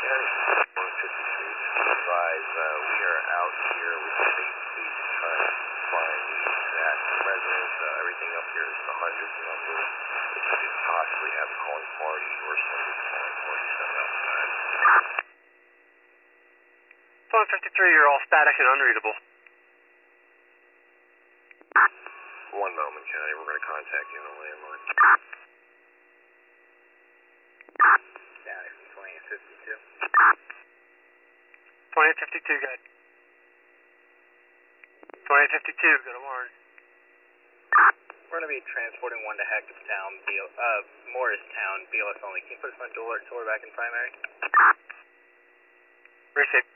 Advise, we are out here with the state police trying to find the exact residence. Everything up here is the hundredth number. If you could possibly have a calling party or somebody calling party sent outside. 153, you're all static and unreadable. One moment, County. We're going to contact you on the landline. County from 2052. 2052, good. 2052, go to Warren. We're going to be transporting one to Hackettstown, Morristown, BLS only. Can you put us on dual alert until we're back in primary? Appreciate it.